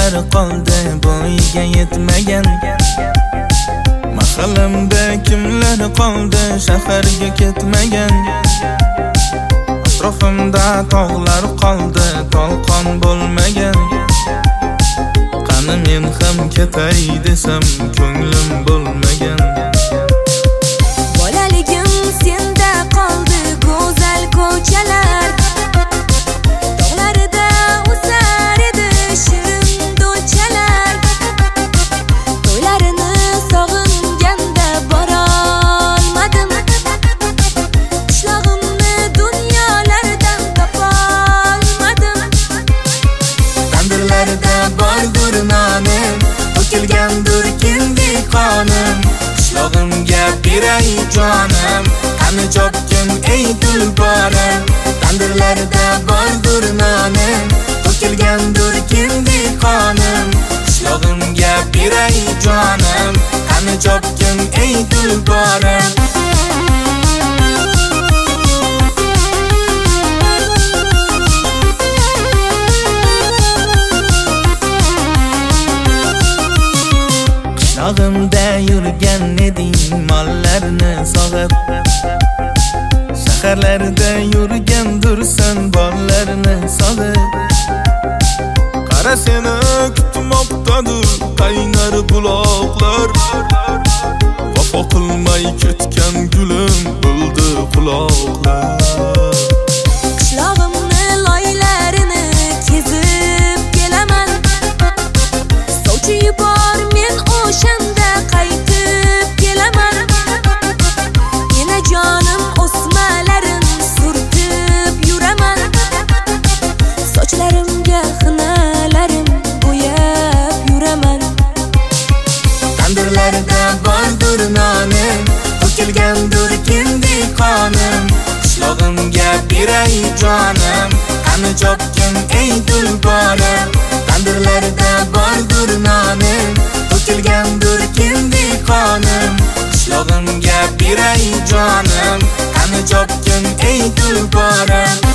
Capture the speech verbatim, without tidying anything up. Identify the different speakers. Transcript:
Speaker 1: kimlar qoldi bo'yiga yetmagan. Mahallamda kimlar qoldi shaharga ketmagan. Atrofimda tog'lar qoldi tolqon bo'lmagan. Qani men ham ketay desam ko'nglim bo'lmagan.
Speaker 2: Bolaligim senda qoldi go'zal ko'chalar. Tog'larida o'sar edi shirin do'chalar. To'ylarini sog'inganda bora olmadim. Qishlog'imni dunyolardan topolmadim.
Speaker 1: Tandirlarda bordur nonim, to'kilgandur kindi qonim. Qishlog'imga beray jonim, qani chopgin ey tulporim. Tandirlarda bordur nonim, to'kilgandur kindi qonim. Qishlog'imga beray jonim, qani chopgin ey tulporim. Qishlog'imda yurgan eding mollarni sog'ib. Shaharlarda yurgandursan bollarni sog'ib. Qara seni kutmoqdadir qaynar buloqlar. Vafo qilmay ketgan gulim bo'ldi quloqlar.
Speaker 2: Qishlog'imni loylarini kezib kelaman. Sovchi yubor men o'shanda qaytib kelaman. Yana jonim o'smalarim surtib yuraman. Sochlarimga xinalarim bo'yab yuraman.
Speaker 1: Tandirlarda bordur nonim, to'kilgandur kindi qonim. Qishlog'imga beray jonim, qani chopgin ey tulporim. Tandirlarda bordur nonim, to'kilgandur kindi qonim. Qishlog'imga beray jonim, qani chopgin ey tulporim.